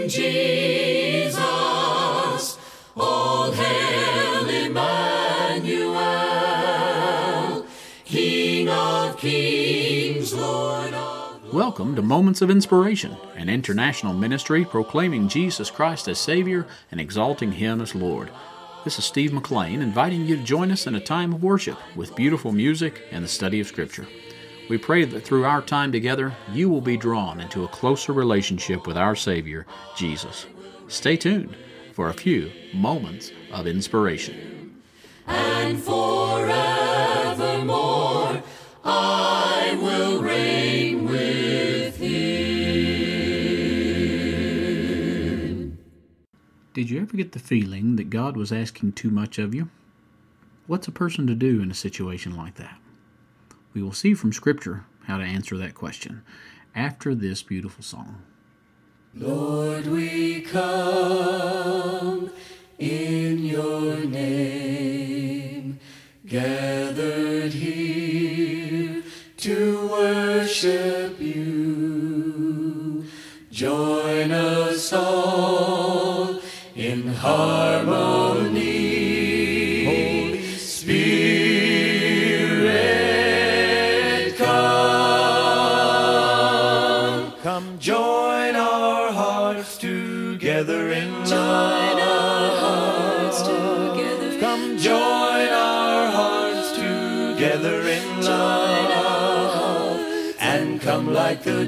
King Jesus, all hail Emmanuel, King of kings, Lord of... Welcome to Moments of Inspiration, an international ministry proclaiming Jesus Christ as Savior and exalting Him as Lord. This is Steve McLean inviting you to join us in a time of worship with beautiful music and the study of Scripture. We pray that through our time together, you will be drawn into a closer relationship with our Savior, Jesus. Stay tuned for a few moments of inspiration. And forevermore I will reign with Him. Did you ever get the feeling that God was asking too much of you? What's a person to do in a situation like that? We will see from Scripture how to answer that question after this beautiful song. Lord, we come in your name, gathered here to worship you. Join us all in harmony. Holy Spirit, come join our hearts together in love. Join our hearts together. Come join our hearts together in love. And come like the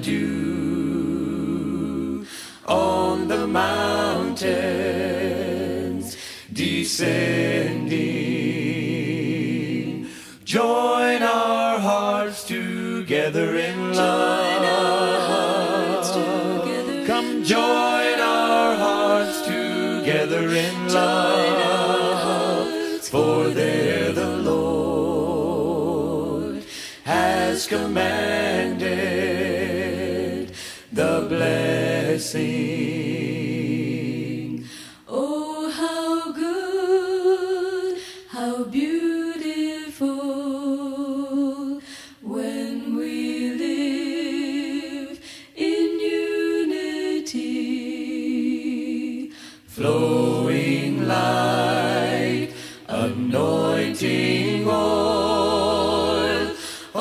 dew on the mountains descending. Join our hearts together in love. Come join our hearts together in love. For there the Lord has commanded the blessing. Oh, how good, how beautiful when we live in unity, flowing like anointing oil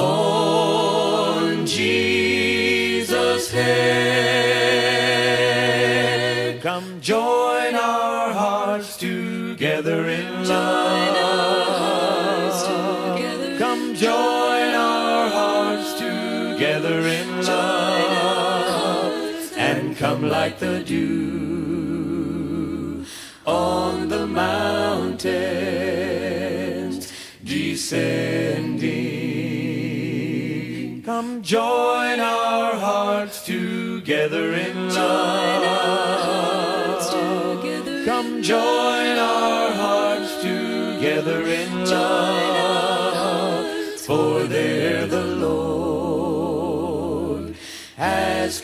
on Jesus' head. Come join our hearts together in love. Come join our hearts together in love. And come like the dew on the mountains descending. Come join our hearts together in love. Come join our hearts together in love. For there the Lord has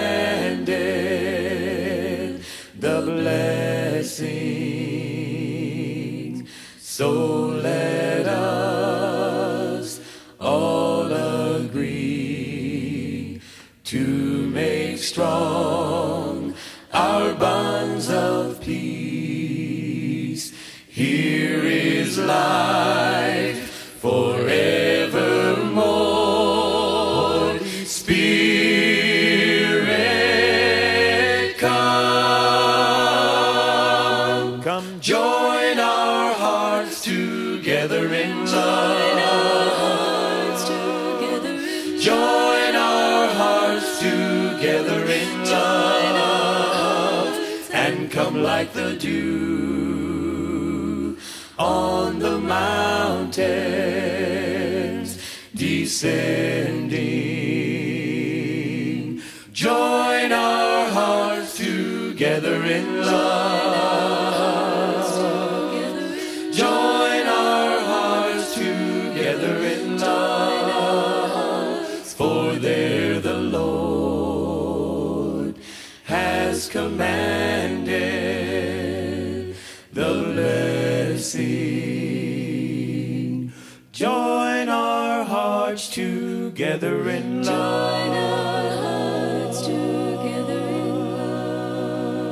commanded the blessing. So let us all agree to make strong our bonds of peace. Here is life forevermore. Spirit, come join our hearts together in love. Join our hearts together in love. And come like the dew on the mountains descending. Join our hearts together in love. Join our hearts together in love. For there the Lord has commanded the blessing. Join our hearts together in love.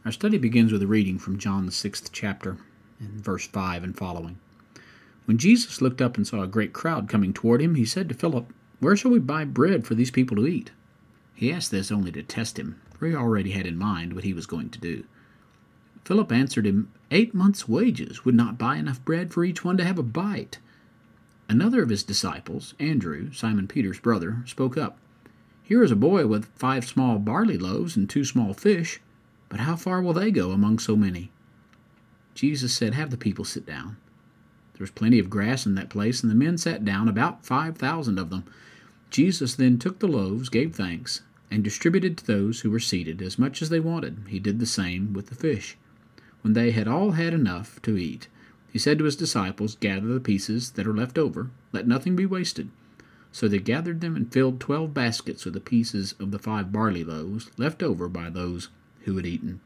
Our study begins with a reading from John the 6th chapter, in verse 5 and following. When Jesus looked up and saw a great crowd coming toward him, he said to Philip, "Where shall we buy bread for these people to eat?" He asked this only to test him, for he already had in mind what he was going to do. Philip answered him, 8 months' wages would not buy enough bread for each one to have a bite. Another of his disciples, Andrew, Simon Peter's brother, spoke up. "Here is a boy with 5 small barley loaves and 2 small fish, but how far will they go among so many?" Jesus said, "Have the people sit down." There was plenty of grass in that place, and the men sat down, about 5,000 of them. Jesus then took the loaves, gave thanks, and distributed to those who were seated as much as they wanted. He did the same with the fish. When they had all had enough to eat, he said to his disciples, "Gather the pieces that are left over, let nothing be wasted." So they gathered them and filled 12 baskets with the pieces of the 5 barley loaves left over by those who had eaten.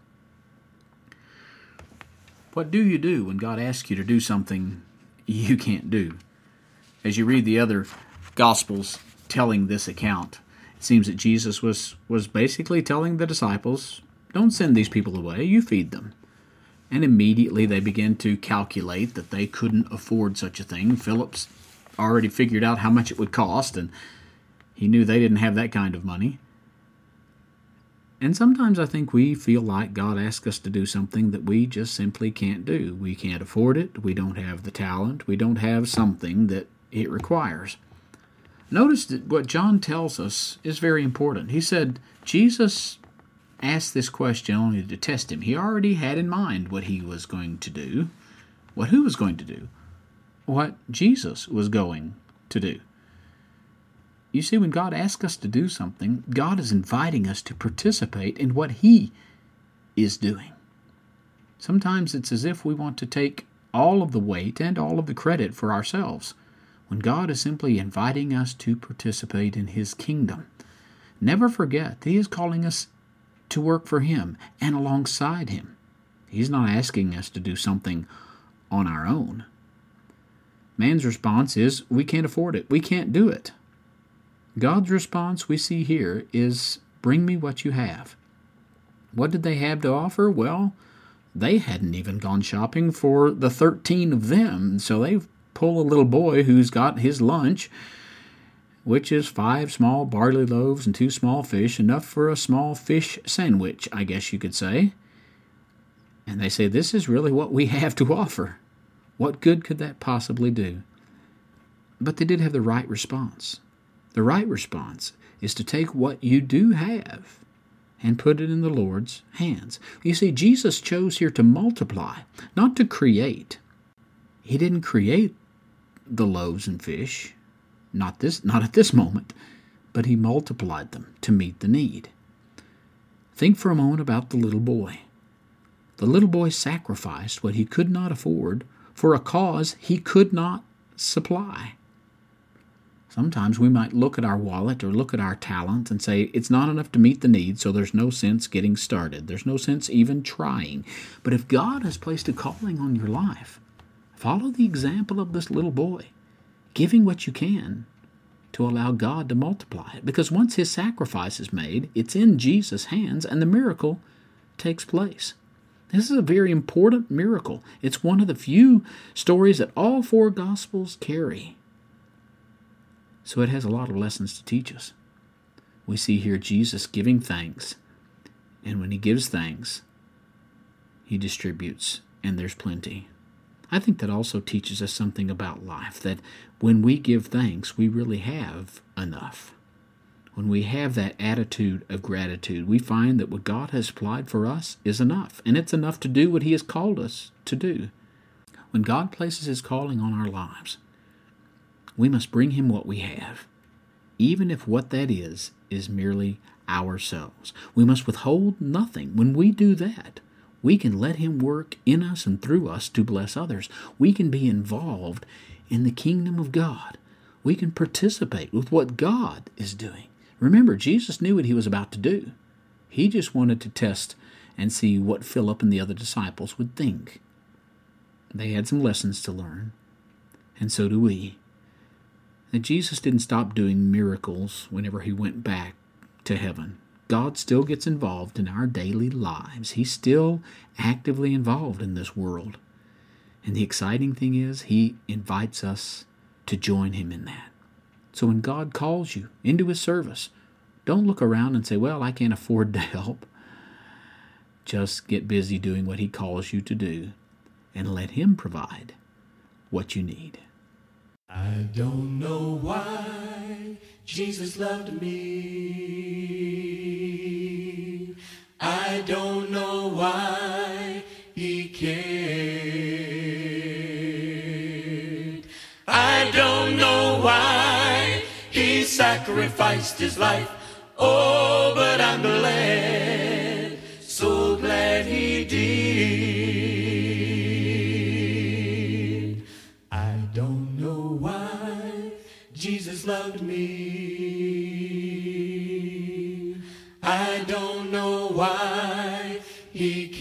What do you do when God asks you to do something you can't do? As you read the other Gospels telling this account, it seems that Jesus was basically telling the disciples, "Don't send these people away, you feed them." And immediately they began to calculate that they couldn't afford such a thing. Philip's already figured out how much it would cost, and he knew they didn't have that kind of money. And sometimes I think we feel like God asks us to do something that we just simply can't do. We can't afford it. We don't have the talent. We don't have something that it requires. Notice that what John tells us is very important. He said Jesus asked this question only to test him. He already had in mind what he was going to do, who was going to do, what Jesus was going to do. You see, when God asks us to do something, God is inviting us to participate in what He is doing. Sometimes it's as if we want to take all of the weight and all of the credit for ourselves, when God is simply inviting us to participate in His kingdom. Never forget that He is calling us to work for Him and alongside Him. He's not asking us to do something on our own. Man's response is, we can't afford it. We can't do it. God's response we see here is, bring me what you have. What did they have to offer? Well, they hadn't even gone shopping for the 13 of them, so they pull a little boy who's got his lunch, which is 5 small barley loaves and 2 small fish, enough for a small fish sandwich, I guess you could say. And they say, this is really what we have to offer. What good could that possibly do? But they did have the right response. The right response is to take what you do have and put it in the Lord's hands. You see, Jesus chose here to multiply, not to create. He didn't create the loaves and fish, not at this moment, but He multiplied them to meet the need. Think for a moment about the little boy. The little boy sacrificed what he could not afford for a cause he could not supply. Sometimes we might look at our wallet or look at our talent and say, it's not enough to meet the need, so there's no sense getting started. There's no sense even trying. But if God has placed a calling on your life, follow the example of this little boy, giving what you can to allow God to multiply it. Because once His sacrifice is made, it's in Jesus' hands, and the miracle takes place. This is a very important miracle. It's one of the few stories that all 4 Gospels carry. So it has a lot of lessons to teach us. We see here Jesus giving thanks, and when He gives thanks, He distributes, and there's plenty. I think that also teaches us something about life, that when we give thanks, we really have enough. When we have that attitude of gratitude, we find that what God has supplied for us is enough, and it's enough to do what He has called us to do. When God places His calling on our lives, we must bring Him what we have, even if what that is merely ourselves. We must withhold nothing. When we do that, we can let Him work in us and through us to bless others. We can be involved in the kingdom of God. We can participate with what God is doing. Remember, Jesus knew what He was about to do. He just wanted to test and see what Philip and the other disciples would think. They had some lessons to learn, and so do we. That Jesus didn't stop doing miracles whenever He went back to heaven. God still gets involved in our daily lives. He's still actively involved in this world. And the exciting thing is, He invites us to join Him in that. So when God calls you into His service, don't look around and say, well, I can't afford to help. Just get busy doing what He calls you to do and let Him provide what you need. I don't know why Jesus loved me. I don't know why He cared. I don't know why He sacrificed His life. Oh, but I'm glad, so glad He did. I don't know why Jesus loved me. I don't know why He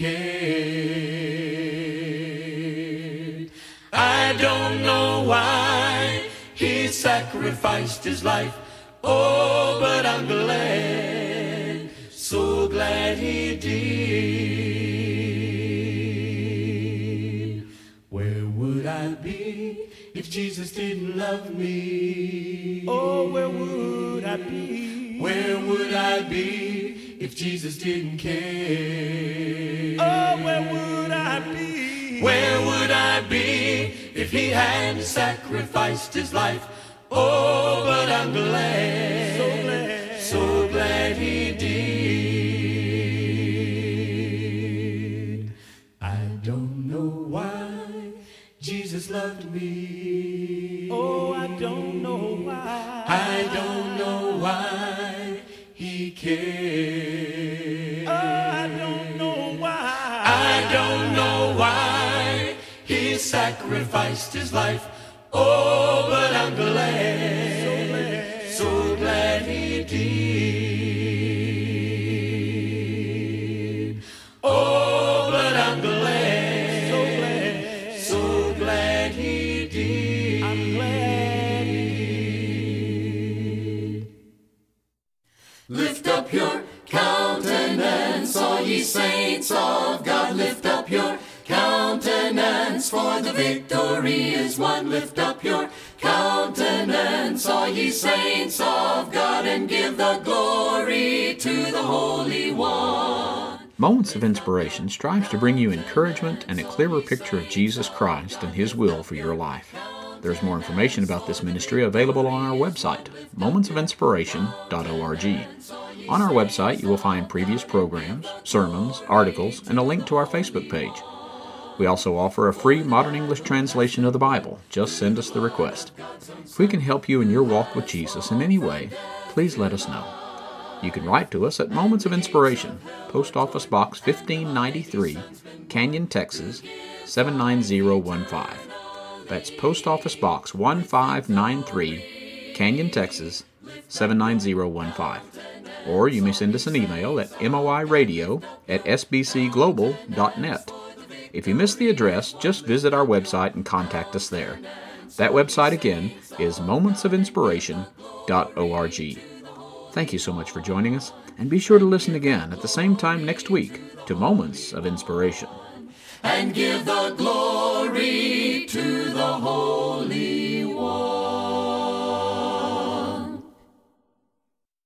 cared. I don't know why He sacrificed His life. Oh, but I'm glad, so glad He did. Where would I be if Jesus didn't love me? Oh, where would I be? Where would I be if Jesus didn't care? Oh, where would I be? Where would I be if He hadn't sacrificed His life? Oh, but I'm glad, so glad He did. I don't know why Jesus loved me. Oh, I don't know why. I don't know why He cared. Oh, I don't know why. I don't know why He sacrificed His life. Oh, but I'm glad, so glad He did. Oh, but I'm glad, so glad He did. I'm glad He did. Lift up your countenance, all ye saints of God. Lift up your countenance, for the victory is won. Lift up your countenance, all ye saints of God, and give the glory to the Holy One. Moments of Inspiration strives to bring you encouragement and a clearer picture of Jesus Christ and His will for your life. There's more information about this ministry available on our website, momentsofinspiration.org. On our website, you will find previous programs, sermons, articles, and a link to our Facebook page. We also offer a free modern English translation of the Bible. Just send us the request. If we can help you in your walk with Jesus in any way, please let us know. You can write to us at Moments of Inspiration, Post Office Box 1593, Canyon, Texas 79015. That's Post Office Box 1593, Canyon, Texas 79015. Or you may send us an email at moiradio@sbcglobal.net. If you missed the address, just visit our website and contact us there. That website again is momentsofinspiration.org. Thank you so much for joining us, and be sure to listen again at the same time next week to Moments of Inspiration. And give the glory to the Holy